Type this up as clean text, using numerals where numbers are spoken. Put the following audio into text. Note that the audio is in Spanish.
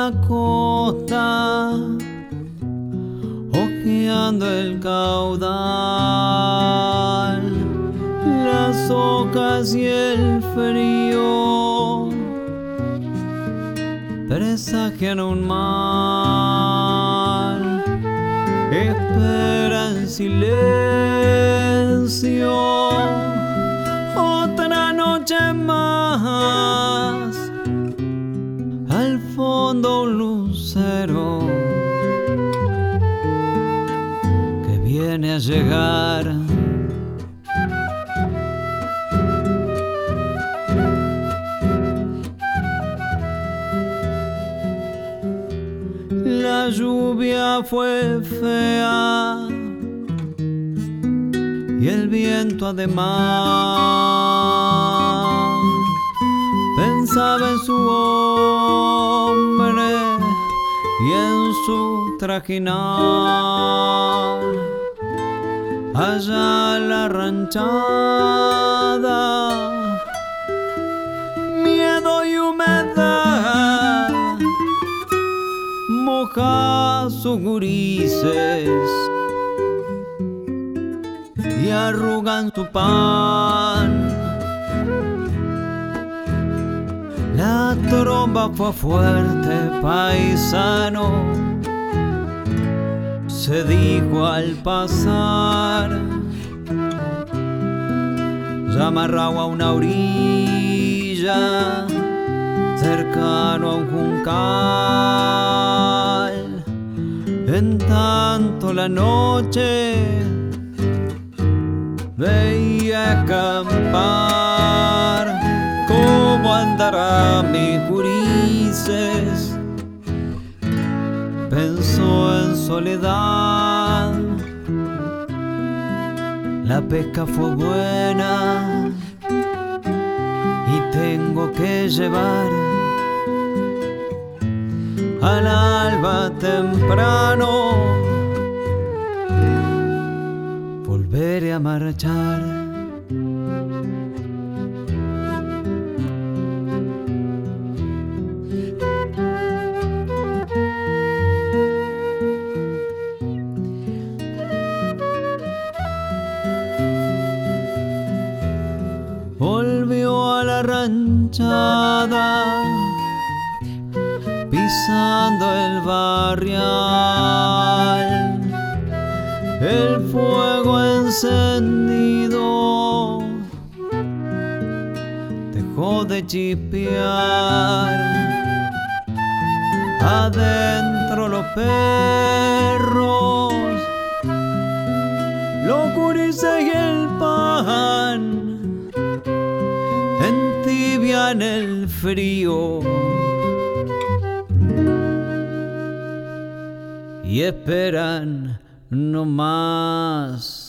la costa, hojeando el caudal, las ocas y el frío presagian un mal. Espera en silencio otra noche más. Al fondo un lucero que viene a llegar. La lluvia fue fea y el viento además pensaba en su hombre y en su trajinar. Allá la ranchada, miedo y humedad moja sus gurises y arrugan su pan. La tromba fue fuerte, paisano, se dijo al pasar. Ya amarrado a una orilla, cercano a un juncal. En tanto la noche veía acampar. ¿Cómo andará mis gurises? Pensó en soledad. La pesca fue buena y tengo que llevar al alba temprano. Volveré a marchar. Volvió a la ranchada, pisando el barrial, el fuego encendido dejó de chispear. Adentro los perros, los gurises y el pan entibian el frío y esperan no más.